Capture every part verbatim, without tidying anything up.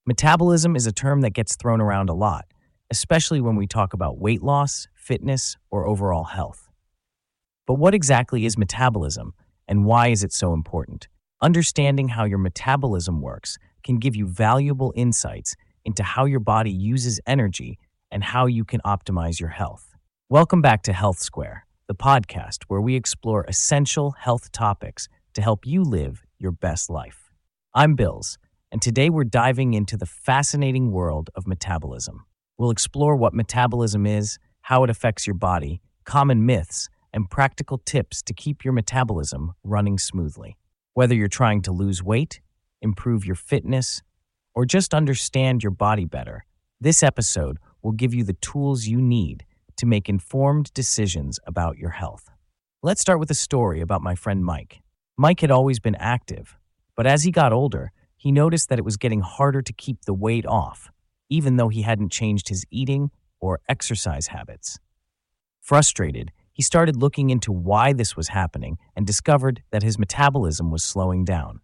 Metabolism is a term that gets thrown around a lot, especially when we talk about weight loss, fitness, or overall health. But what exactly is metabolism, and why is it so important? Understanding how your metabolism works can give you valuable insights into how your body uses energy and how you can optimize your health. Welcome back to Health Square, the podcast where we explore essential health topics to help you live your best life. I'm Bills, and today we're diving into the fascinating world of metabolism. We'll explore what metabolism is, how it affects your body, common myths, and practical tips to keep your metabolism running smoothly. Whether you're trying to lose weight, improve your fitness, or just understand your body better, this episode will give you the tools you need to make informed decisions about your health. Let's start with a story about my friend Mike. Mike had always been active, but as he got older, he noticed that it was getting harder to keep the weight off, even though he hadn't changed his eating or exercise habits. Frustrated, he started looking into why this was happening and discovered that his metabolism was slowing down.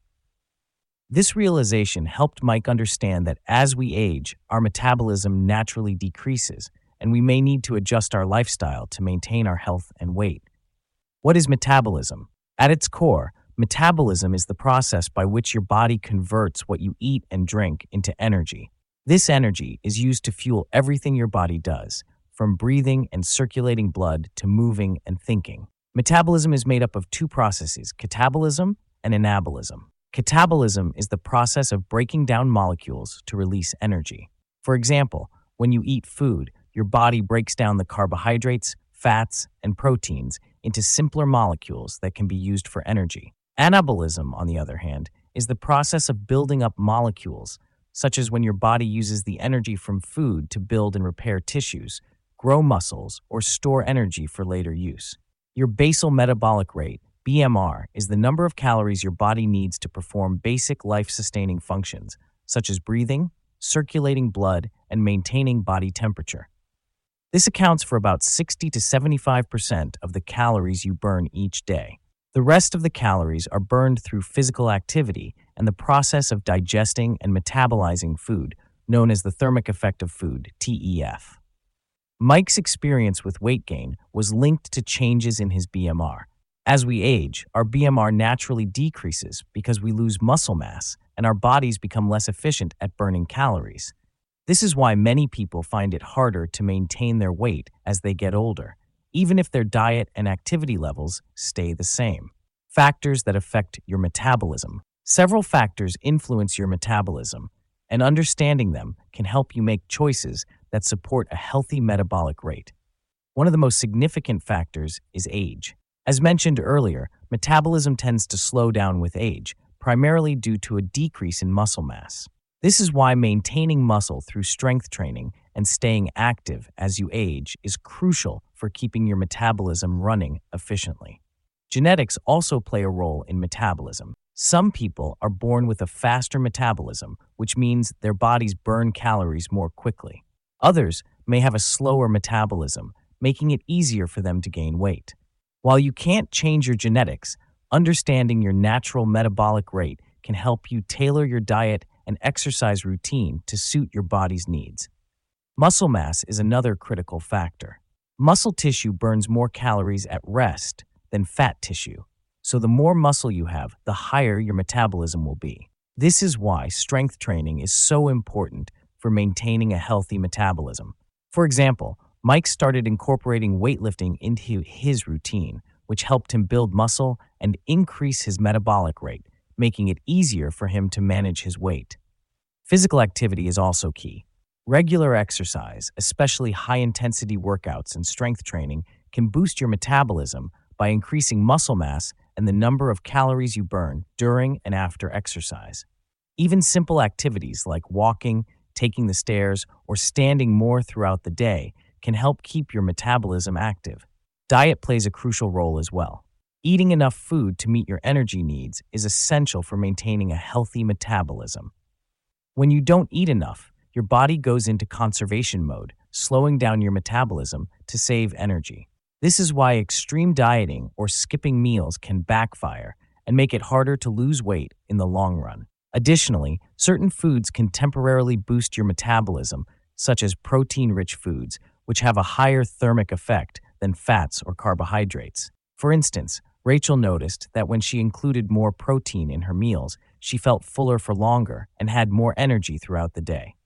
This realization helped Mike understand that as we age, our metabolism naturally decreases, and we may need to adjust our lifestyle to maintain our health and weight. What is metabolism? At its core, metabolism is the process by which your body converts what you eat and drink into energy. This energy is used to fuel everything your body does, from breathing and circulating blood to moving and thinking. Metabolism is made up of two processes, catabolism and anabolism. Catabolism is the process of breaking down molecules to release energy. For example, when you eat food, your body breaks down the carbohydrates, fats, and proteins into simpler molecules that can be used for energy. Anabolism, on the other hand, is the process of building up molecules, such as when your body uses the energy from food to build and repair tissues, grow muscles, or store energy for later use. Your basal metabolic rate, B M R, is the number of calories your body needs to perform basic life-sustaining functions, such as breathing, circulating blood, and maintaining body temperature. This accounts for about sixty to seventy-five percent of the calories you burn each day. The rest of the calories are burned through physical activity and the process of digesting and metabolizing food, known as the thermic effect of food, T E F. Mike's experience with weight gain was linked to changes in his B M R. As we age, our B M R naturally decreases because we lose muscle mass and our bodies become less efficient at burning calories. This is why many people find it harder to maintain their weight as they get older, even if their diet and activity levels stay the same. Factors that affect your metabolism. Several factors influence your metabolism, and understanding them can help you make choices that support a healthy metabolic rate. One of the most significant factors is age. As mentioned earlier, metabolism tends to slow down with age, primarily due to a decrease in muscle mass. This is why maintaining muscle through strength training and staying active as you age is crucial for keeping your metabolism running efficiently. Genetics also play a role in metabolism. Some people are born with a faster metabolism, which means their bodies burn calories more quickly. Others may have a slower metabolism, making it easier for them to gain weight. While you can't change your genetics, understanding your natural metabolic rate can help you tailor your diet and exercise routine to suit your body's needs. Muscle mass is another critical factor. Muscle tissue burns more calories at rest than fat tissue, so the more muscle you have, the higher your metabolism will be. This is why strength training is so important for maintaining a healthy metabolism. For example, Mike started incorporating weightlifting into his routine, which helped him build muscle and increase his metabolic rate, making it easier for him to manage his weight. Physical activity is also key. Regular exercise, especially high-intensity workouts and strength training, can boost your metabolism by increasing muscle mass and the number of calories you burn during and after exercise. Even simple activities like walking, taking the stairs, or standing more throughout the day can help keep your metabolism active. Diet plays a crucial role as well. Eating enough food to meet your energy needs is essential for maintaining a healthy metabolism. When you don't eat enough, your body goes into conservation mode, slowing down your metabolism to save energy. This is why extreme dieting or skipping meals can backfire and make it harder to lose weight in the long run. Additionally, certain foods can temporarily boost your metabolism, such as protein-rich foods, which have a higher thermic effect than fats or carbohydrates. For instance, Rachel noticed that when she included more protein in her meals, she felt fuller for longer and had more energy throughout the day.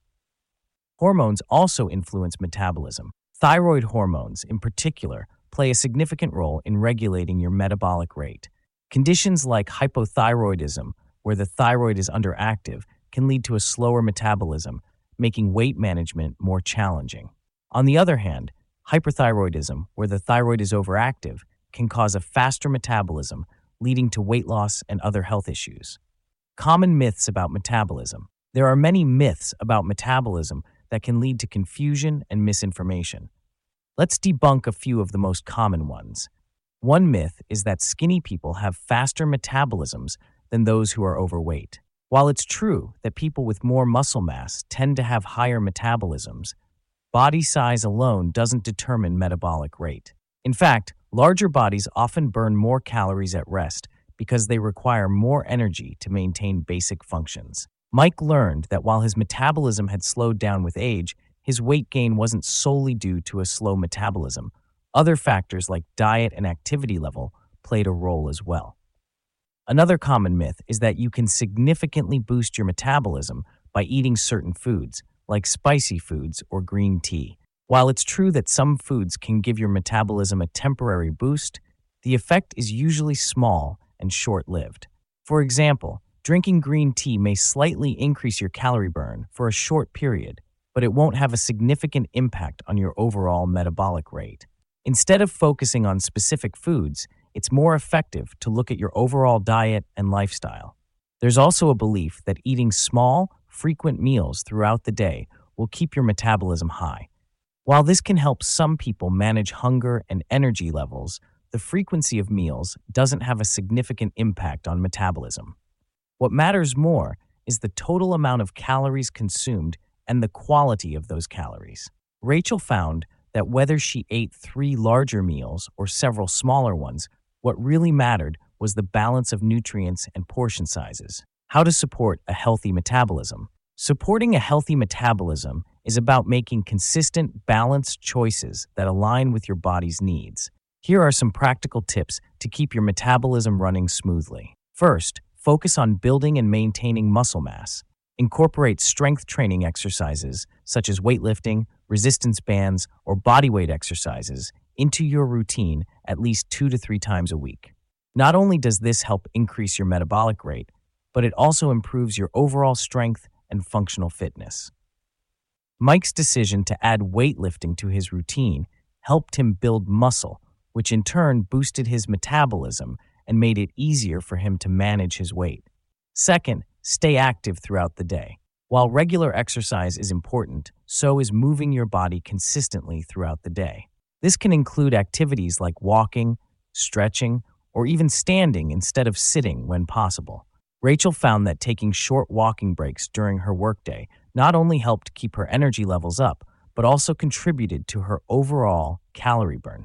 Hormones also influence metabolism. Thyroid hormones, in particular, play a significant role in regulating your metabolic rate. Conditions like hypothyroidism, where the thyroid is underactive, can lead to a slower metabolism, making weight management more challenging. On the other hand, hyperthyroidism, where the thyroid is overactive, can cause a faster metabolism, leading to weight loss and other health issues. Common myths about metabolism. There are many myths about metabolism that can lead to confusion and misinformation. Let's debunk a few of the most common ones. One myth is that skinny people have faster metabolisms than those who are overweight. While it's true that people with more muscle mass tend to have higher metabolisms, body size alone doesn't determine metabolic rate. In fact, larger bodies often burn more calories at rest because they require more energy to maintain basic functions. Mike learned that while his metabolism had slowed down with age, his weight gain wasn't solely due to a slow metabolism. Other factors like diet and activity level played a role as well. Another common myth is that you can significantly boost your metabolism by eating certain foods, like spicy foods or green tea. While it's true that some foods can give your metabolism a temporary boost, the effect is usually small and short-lived. For example, drinking green tea may slightly increase your calorie burn for a short period, but it won't have a significant impact on your overall metabolic rate. Instead of focusing on specific foods, it's more effective to look at your overall diet and lifestyle. There's also a belief that eating small, frequent meals throughout the day will keep your metabolism high. While this can help some people manage hunger and energy levels, the frequency of meals doesn't have a significant impact on metabolism. What matters more is the total amount of calories consumed and the quality of those calories. Rachel found that whether she ate three larger meals or several smaller ones, what really mattered was the balance of nutrients and portion sizes. How to support a healthy metabolism. Supporting a healthy metabolism is about making consistent, balanced choices that align with your body's needs. Here are some practical tips to keep your metabolism running smoothly. First, focus on building and maintaining muscle mass. Incorporate strength training exercises, such as weightlifting, resistance bands, or bodyweight exercises, into your routine at least two to three times a week. Not only does this help increase your metabolic rate, but it also improves your overall strength and functional fitness. Mike's decision to add weightlifting to his routine helped him build muscle, which in turn boosted his metabolism and made it easier for him to manage his weight. Second, stay active throughout the day. While regular exercise is important, so is moving your body consistently throughout the day. This can include activities like walking, stretching, or even standing instead of sitting when possible. Rachel found that taking short walking breaks during her workday not only helped keep her energy levels up, but also contributed to her overall calorie burn.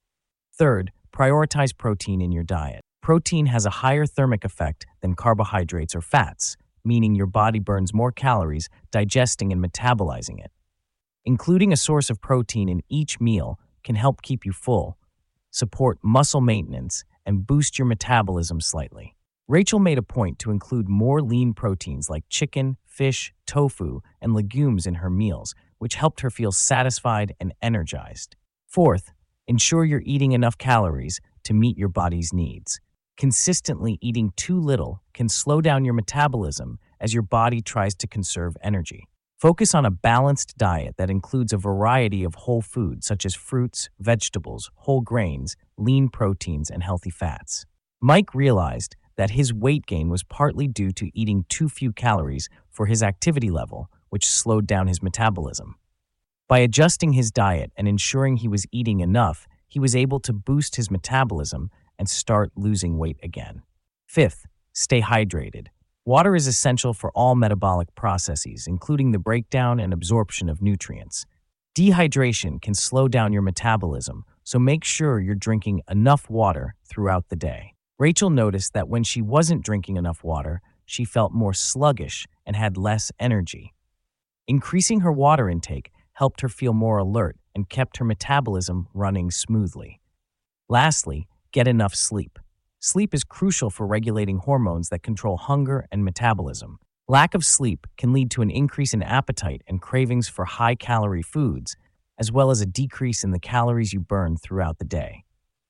Third, prioritize protein in your diet. Protein has a higher thermic effect than carbohydrates or fats, meaning your body burns more calories digesting and metabolizing it. Including a source of protein in each meal can help keep you full, support muscle maintenance, and boost your metabolism slightly. Rachel made a point to include more lean proteins like chicken, fish, tofu, and legumes in her meals, which helped her feel satisfied and energized. Fourth, ensure you're eating enough calories to meet your body's needs. Consistently eating too little can slow down your metabolism as your body tries to conserve energy. Focus on a balanced diet that includes a variety of whole foods such as fruits, vegetables, whole grains, lean proteins, and healthy fats. Mike realized that his weight gain was partly due to eating too few calories for his activity level, which slowed down his metabolism. By adjusting his diet and ensuring he was eating enough, he was able to boost his metabolism and start losing weight again. Fifth, stay hydrated. Water is essential for all metabolic processes, including the breakdown and absorption of nutrients. Dehydration can slow down your metabolism, so make sure you're drinking enough water throughout the day. Rachel noticed that when she wasn't drinking enough water, she felt more sluggish and had less energy. Increasing her water intake helped her feel more alert and kept her metabolism running smoothly. Lastly, get enough sleep. Sleep is crucial for regulating hormones that control hunger and metabolism. Lack of sleep can lead to an increase in appetite and cravings for high-calorie foods, as well as a decrease in the calories you burn throughout the day.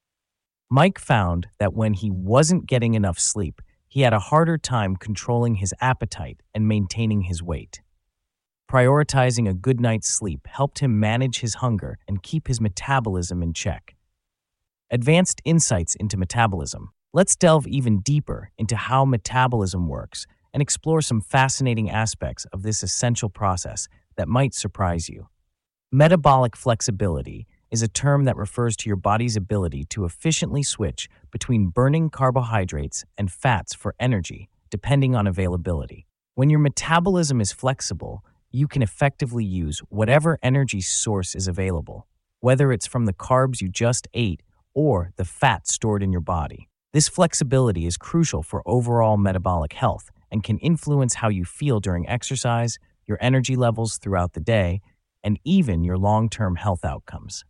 Mike found that when he wasn't getting enough sleep, he had a harder time controlling his appetite and maintaining his weight. Prioritizing a good night's sleep helped him manage his hunger and keep his metabolism in check. Advanced insights into metabolism. Let's delve even deeper into how metabolism works and explore some fascinating aspects of this essential process that might surprise you. Metabolic flexibility is a term that refers to your body's ability to efficiently switch between burning carbohydrates and fats for energy, depending on availability. When your metabolism is flexible, you can effectively use whatever energy source is available, whether it's from the carbs you just ate or the fat stored in your body. This flexibility is crucial for overall metabolic health and can influence how you feel during exercise, your energy levels throughout the day, and even your long-term health outcomes.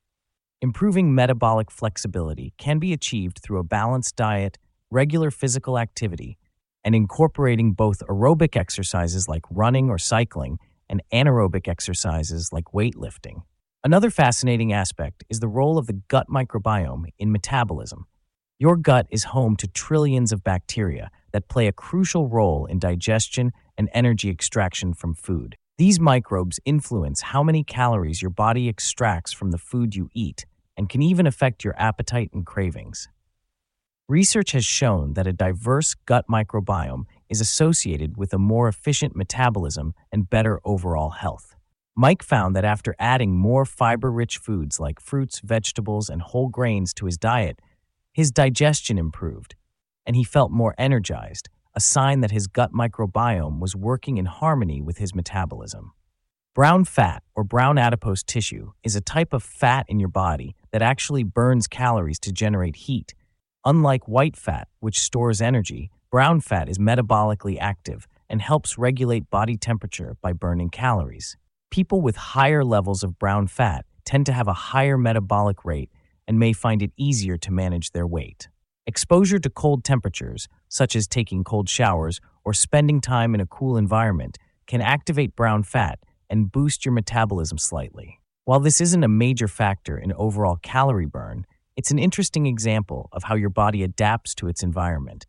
Improving metabolic flexibility can be achieved through a balanced diet, regular physical activity, and incorporating both aerobic exercises like running or cycling and anaerobic exercises like weightlifting. Another fascinating aspect is the role of the gut microbiome in metabolism. Your gut is home to trillions of bacteria that play a crucial role in digestion and energy extraction from food. These microbes influence how many calories your body extracts from the food you eat and can even affect your appetite and cravings. Research has shown that a diverse gut microbiome is associated with a more efficient metabolism and better overall health. Mike found that after adding more fiber-rich foods like fruits, vegetables, and whole grains to his diet, his digestion improved, and he felt more energized, a sign that his gut microbiome was working in harmony with his metabolism. Brown fat, or brown adipose tissue, is a type of fat in your body that actually burns calories to generate heat. Unlike white fat, which stores energy, brown fat is metabolically active and helps regulate body temperature by burning calories. People with higher levels of brown fat tend to have a higher metabolic rate and may find it easier to manage their weight. Exposure to cold temperatures, such as taking cold showers or spending time in a cool environment, can activate brown fat and boost your metabolism slightly. While this isn't a major factor in overall calorie burn, it's an interesting example of how your body adapts to its environment.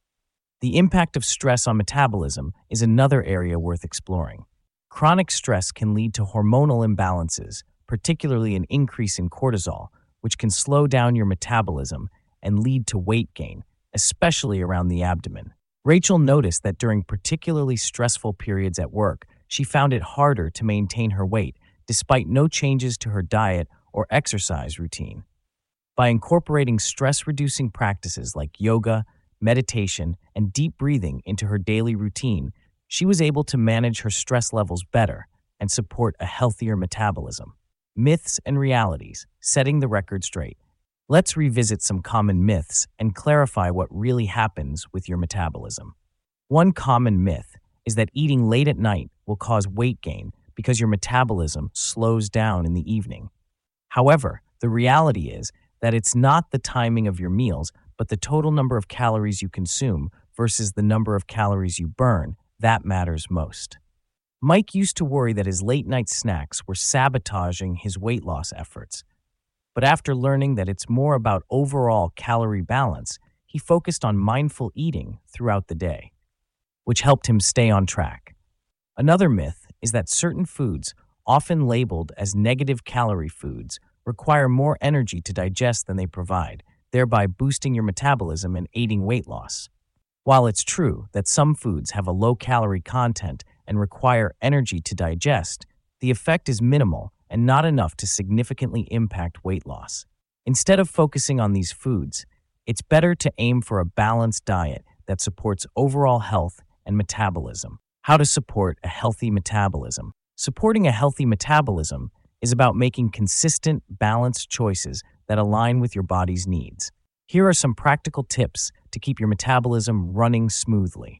The impact of stress on metabolism is another area worth exploring. Chronic stress can lead to hormonal imbalances, particularly an increase in cortisol, which can slow down your metabolism and lead to weight gain, especially around the abdomen. Rachel noticed that during particularly stressful periods at work, she found it harder to maintain her weight despite no changes to her diet or exercise routine. By incorporating stress-reducing practices like yoga, meditation, and deep breathing into her daily routine, she was able to manage her stress levels better and support a healthier metabolism. Myths and realities, setting the record straight. Let's revisit some common myths and clarify what really happens with your metabolism. One common myth is that eating late at night will cause weight gain because your metabolism slows down in the evening. However, the reality is that it's not the timing of your meals, but the total number of calories you consume versus the number of calories you burn that matters most. Mike used to worry that his late-night snacks were sabotaging his weight loss efforts. But after learning that it's more about overall calorie balance, he focused on mindful eating throughout the day, which helped him stay on track. Another myth is that certain foods, often labeled as negative calorie foods, require more energy to digest than they provide, thereby boosting your metabolism and aiding weight loss. While it's true that some foods have a low-calorie content and require energy to digest, the effect is minimal and not enough to significantly impact weight loss. Instead of focusing on these foods, it's better to aim for a balanced diet that supports overall health and metabolism. How to support a healthy metabolism. Supporting a healthy metabolism is about making consistent, balanced choices that align with your body's needs. Here are some practical tips to keep your metabolism running smoothly.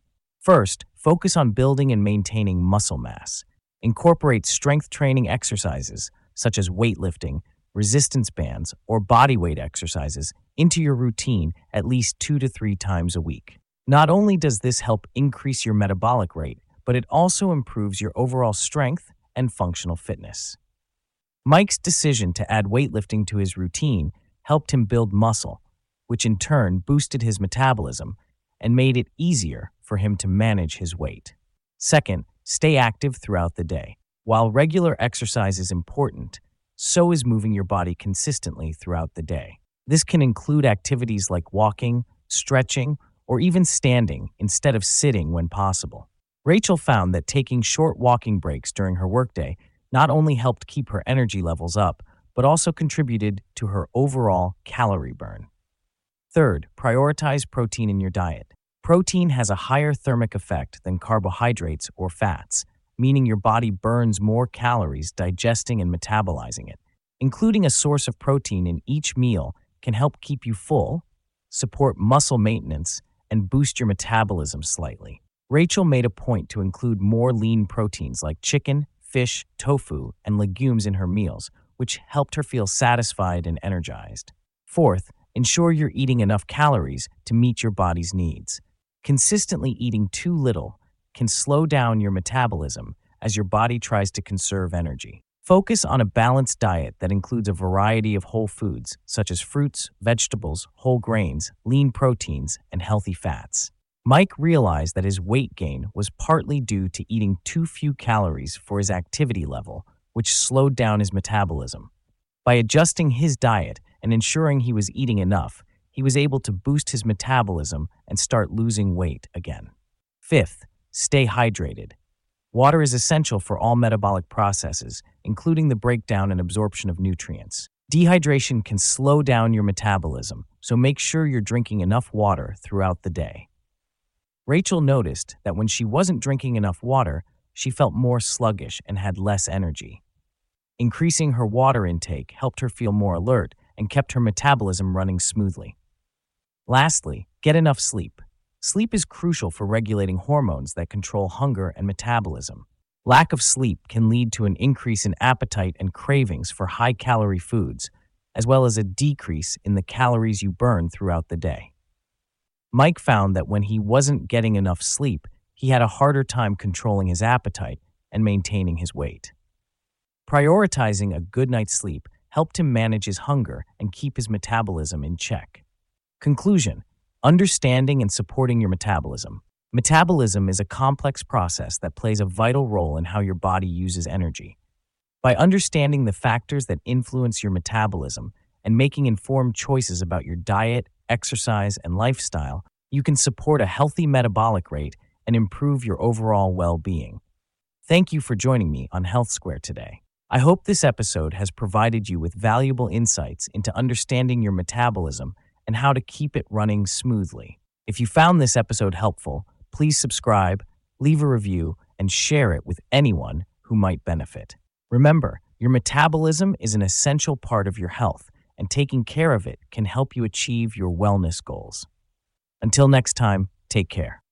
First, focus on building and maintaining muscle mass. Incorporate strength training exercises such as weightlifting, resistance bands, or bodyweight exercises into your routine at least two to three times a week. Not only does this help increase your metabolic rate, but it also improves your overall strength and functional fitness. Mike's decision to add weightlifting to his routine helped him build muscle, which in turn boosted his metabolism and made it easier for him to manage his weight. Second, stay active throughout the day. While regular exercise is important, so is moving your body consistently throughout the day. This can include activities like walking, stretching, or even standing instead of sitting when possible. Rachel found that taking short walking breaks during her workday not only helped keep her energy levels up, but also contributed to her overall calorie burn. Third, prioritize protein in your diet. Protein has a higher thermic effect than carbohydrates or fats, meaning your body burns more calories digesting and metabolizing it. Including a source of protein in each meal can help keep you full, support muscle maintenance, and boost your metabolism slightly. Rachel made a point to include more lean proteins like chicken, fish, tofu, and legumes in her meals, which helped her feel satisfied and energized. Fourth, ensure you're eating enough calories to meet your body's needs. Consistently eating too little can slow down your metabolism as your body tries to conserve energy. Focus on a balanced diet that includes a variety of whole foods, such as fruits, vegetables, whole grains, lean proteins, and healthy fats. Mike realized that his weight gain was partly due to eating too few calories for his activity level, which slowed down his metabolism. By adjusting his diet and ensuring he was eating enough, he was able to boost his metabolism and start losing weight again. Fifth, stay hydrated. Water is essential for all metabolic processes, including the breakdown and absorption of nutrients. Dehydration can slow down your metabolism, so make sure you're drinking enough water throughout the day. Rachel noticed that when she wasn't drinking enough water, she felt more sluggish and had less energy. Increasing her water intake helped her feel more alert and kept her metabolism running smoothly. Lastly, get enough sleep. Sleep is crucial for regulating hormones that control hunger and metabolism. Lack of sleep can lead to an increase in appetite and cravings for high-calorie foods, as well as a decrease in the calories you burn throughout the day. Mike found that when he wasn't getting enough sleep, he had a harder time controlling his appetite and maintaining his weight. Prioritizing a good night's sleep helped him manage his hunger and keep his metabolism in check. Conclusion: understanding and supporting your metabolism. Metabolism is a complex process that plays a vital role in how your body uses energy. By understanding the factors that influence your metabolism and making informed choices about your diet, exercise, and lifestyle, you can support a healthy metabolic rate and improve your overall well-being. Thank you for joining me on Health Square today. I hope this episode has provided you with valuable insights into understanding your metabolism and how to keep it running smoothly. If you found this episode helpful, please subscribe, leave a review, and share it with anyone who might benefit. Remember, your metabolism is an essential part of your health, and taking care of it can help you achieve your wellness goals. Until next time, take care.